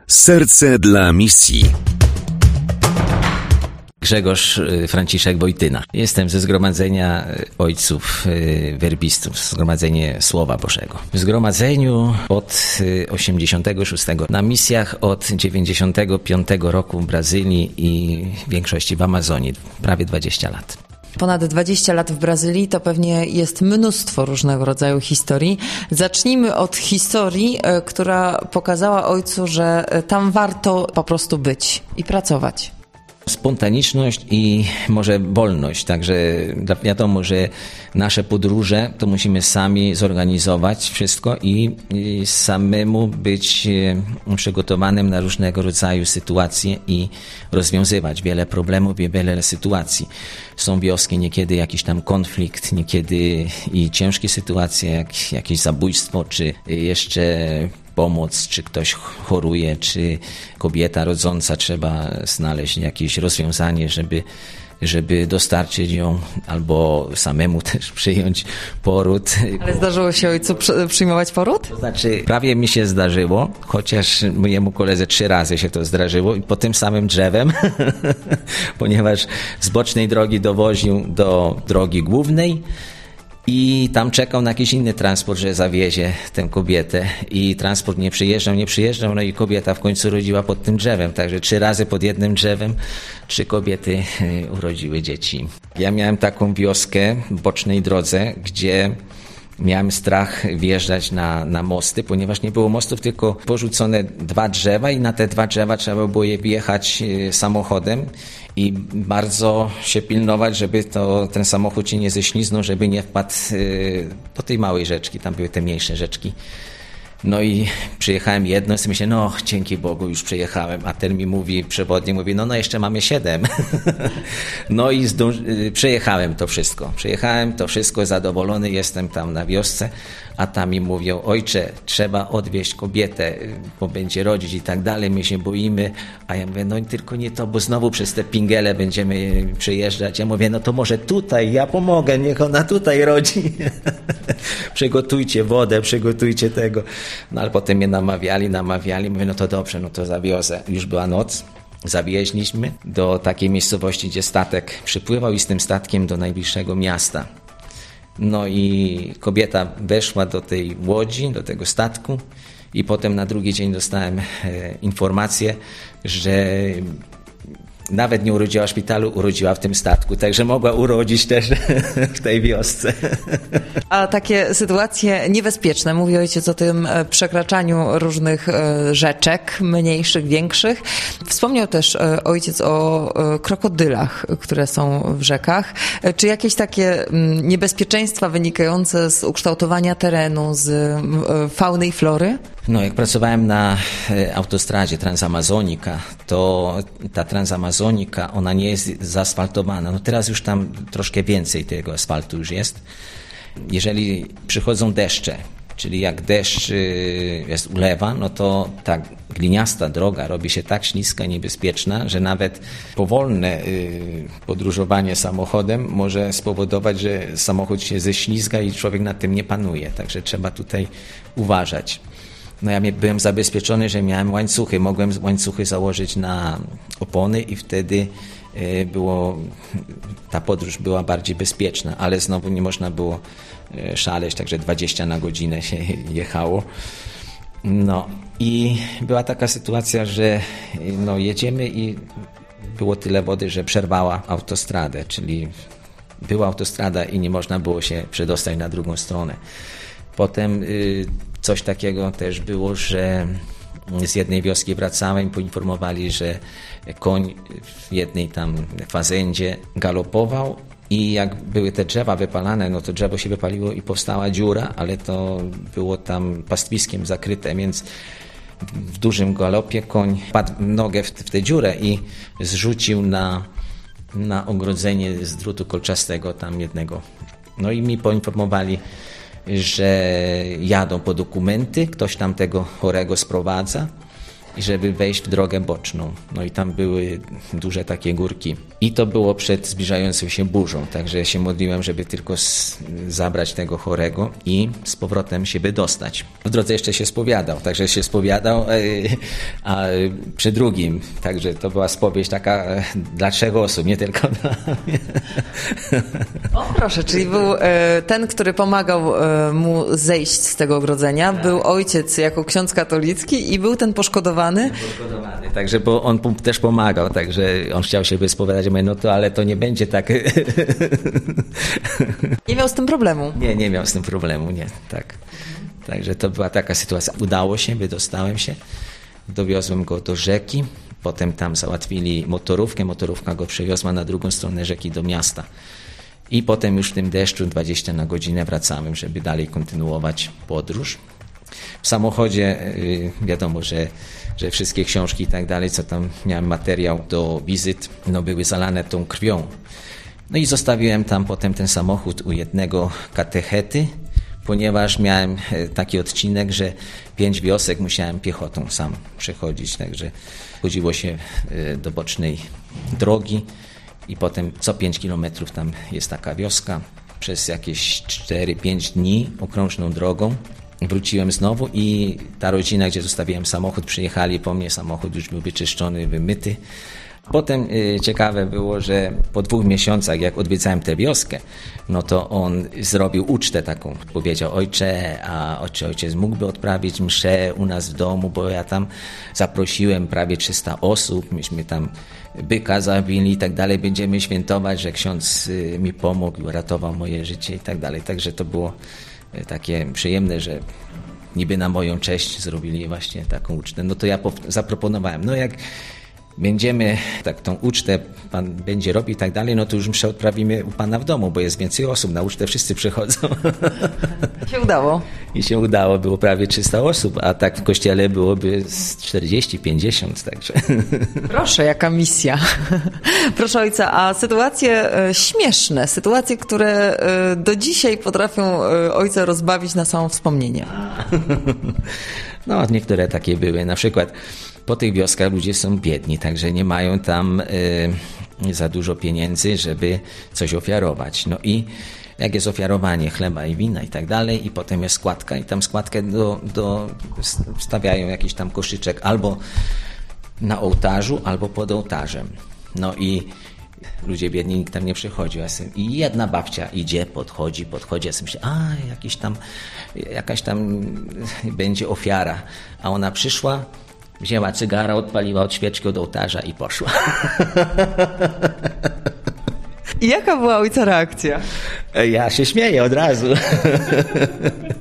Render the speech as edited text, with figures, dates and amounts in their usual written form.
Serce dla misji. Grzegorz Franciszek Wojtyna. Jestem ze Zgromadzenia Ojców Werbistów, Zgromadzenie Słowa Bożego. W Zgromadzeniu od 86, na misjach od 95 roku w Brazylii i w większości w Amazonii, prawie 20 lat. Ponad 20 lat w Brazylii to pewnie jest mnóstwo różnego rodzaju historii. Zacznijmy od historii, która pokazała ojcu, że tam warto po prostu być i pracować. Spontaniczność i może wolność, także wiadomo, że nasze podróże to musimy sami zorganizować wszystko i samemu być przygotowanym na różnego rodzaju sytuacje i rozwiązywać wiele problemów i wiele sytuacji. Są wioski, niekiedy jakiś tam konflikt, niekiedy i ciężkie sytuacje, jak jakieś zabójstwo, czy jeszcze pomoc, czy ktoś choruje, czy kobieta rodząca, trzeba znaleźć jakieś rozwiązanie, żeby dostarczyć ją, albo samemu też przyjąć poród. Ale zdarzyło się ojcu przyjmować poród? To znaczy, prawie mi się zdarzyło, chociaż mojemu koledze 3 razy się to zdarzyło i po tym samym drzewem, ponieważ z bocznej drogi dowoził do drogi głównej, i tam czekał na jakiś inny transport, że zawiezie tę kobietę i transport nie przyjeżdżał, no i kobieta w końcu rodziła pod tym drzewem, także 3 razy pod jednym drzewem 3 kobiety urodziły dzieci. Ja miałem taką wioskę w bocznej drodze, gdzie miałem strach wjeżdżać na mosty, ponieważ nie było mostów, tylko porzucone 2 drzewa i na te 2 drzewa trzeba było je wjechać samochodem i bardzo się pilnować, żeby ten samochód się nie ześliznął, żeby nie wpadł do tej małej rzeczki, tam były te mniejsze rzeczki. No i przyjechałem jedno i myślę, no dzięki Bogu już przyjechałem, a ten mi mówi, przewodnik mówi, no jeszcze mamy 7. No i przejechałem to wszystko, zadowolony jestem tam na wiosce, a tam mi mówią, ojcze, trzeba odwieźć kobietę, bo będzie rodzić i tak dalej, my się boimy, a ja mówię, no tylko nie to, bo znowu przez te pingele będziemy przejeżdżać. Ja mówię, no to może tutaj, ja pomogę, niech ona tutaj rodzi. Przygotujcie wodę, przygotujcie tego. No ale potem mnie namawiali, mówię, no to dobrze, no to zawiozę. Już była noc, zawieźliśmy do takiej miejscowości, gdzie statek przypływał i z tym statkiem do najbliższego miasta. No i kobieta weszła do tej łodzi, do tego statku i potem na drugi dzień dostałem informację, że nawet nie urodziła w szpitalu, urodziła w tym statku, także mogła urodzić też w tej wiosce. A takie sytuacje niebezpieczne, mówi ojciec o tym przekraczaniu różnych rzeczek, mniejszych, większych. Wspomniał też ojciec o krokodylach, które są w rzekach. Czy jakieś takie niebezpieczeństwa wynikające z ukształtowania terenu, z fauny i flory? No, jak pracowałem na autostradzie Transamazonika, to ta Transamazonika, ona nie jest zaasfaltowana. No teraz już tam troszkę więcej tego asfaltu już jest. Jeżeli przychodzą deszcze, czyli jak deszcz jest ulewa, no to ta gliniasta droga robi się tak śliska i niebezpieczna, że nawet powolne podróżowanie samochodem może spowodować, że samochód się ześlizga i człowiek nad tym nie panuje. Także trzeba tutaj uważać. No ja byłem zabezpieczony, że miałem łańcuchy. Mogłem łańcuchy założyć na opony i wtedy ta podróż była bardziej bezpieczna, ale znowu nie można było szaleć, także 20 na godzinę się jechało. No i była taka sytuacja, że jedziemy i było tyle wody, że przerwała autostradę, czyli była autostrada i nie można było się przedostać na drugą stronę. Potem coś takiego też było, że z jednej wioski wracałem i poinformowali, że koń w jednej tam fazędzie galopował i jak były te drzewa wypalane, no to drzewo się wypaliło i powstała dziura, ale to było tam pastwiskiem zakryte, więc w dużym galopie koń padł nogę w tę dziurę i zrzucił na ogrodzenie z drutu kolczastego tam jednego. No i mi poinformowali, że jadą po dokumenty, ktoś tam tego chorego sprowadza i żeby wejść w drogę boczną. No i tam były duże takie górki. I to było przed zbliżającą się burzą, także się modliłem, żeby tylko zabrać tego chorego i z powrotem się wydostać. W drodze jeszcze się spowiadał, także się spowiadał, a przy drugim, także to była spowiedź taka dla 3 osób, nie tylko dla mnie. O proszę, czyli był ten, który pomagał mu zejść z tego ogrodzenia, był ojciec jako ksiądz katolicki i był ten poszkodowany. Także, bo on też pomagał, także on chciał się wyspowiadać, mówię, no to ale to nie będzie tak. Nie miał z tym problemu. Nie miał z tym problemu, nie, tak. Także to była taka sytuacja. Udało się, wydostałem się, dowiozłem go do rzeki, potem tam załatwili motorówkę, motorówka go przewiozła na drugą stronę rzeki do miasta. I potem już w tym deszczu 20 na godzinę wracałem, żeby dalej kontynuować podróż. W samochodzie wiadomo, że wszystkie książki i tak dalej, co tam miałem materiał do wizyt, no były zalane tą krwią. No i zostawiłem tam potem ten samochód u jednego katechety, ponieważ miałem taki odcinek, że 5 wiosek musiałem piechotą sam przechodzić, także chodziło się do bocznej drogi i potem co 5 kilometrów tam jest taka wioska. Przez jakieś 4-5 dni okrążną drogą wróciłem znowu i ta rodzina, gdzie zostawiłem samochód, przyjechali po mnie, samochód już był wyczyszczony, wymyty. Potem ciekawe było, że po 2 miesiącach, jak odwiedzałem tę wioskę, no to on zrobił ucztę taką. Powiedział, ojcze, a ojciec mógłby odprawić mszę u nas w domu, bo ja tam zaprosiłem prawie 300 osób, myśmy tam byka zabili i tak dalej, będziemy świętować, że ksiądz mi pomógł, uratował moje życie i tak dalej. Także to było takie przyjemne, że niby na moją cześć zrobili właśnie taką ucztę. No to ja zaproponowałem, no jak będziemy tak tą ucztę pan będzie robił i tak dalej, no to już mszę odprawimy u pana w domu, bo jest więcej osób, na ucztę wszyscy przychodzą. Się udało. I się udało, było prawie 300 osób, a tak w kościele byłoby 40-50, także. Proszę, jaka misja. Proszę ojca, a sytuacje śmieszne, sytuacje, które do dzisiaj potrafią ojca rozbawić na samo wspomnienie. No, niektóre takie były, na przykład po tych wioskach ludzie są biedni, także nie mają tam za dużo pieniędzy, żeby coś ofiarować. No i jak jest ofiarowanie chleba i wina i tak dalej, i potem jest składka i tam składkę stawiają jakiś tam koszyczek albo na ołtarzu, albo pod ołtarzem. No i ludzie biedni, nikt tam nie przychodzi. I jedna babcia idzie, podchodzi, ja sobie myślę, jakaś tam będzie ofiara. A ona przyszła, wzięła cygara, odpaliła od świeczki od ołtarza i poszła. I jaka była ojca reakcja? Ja się śmieję od razu.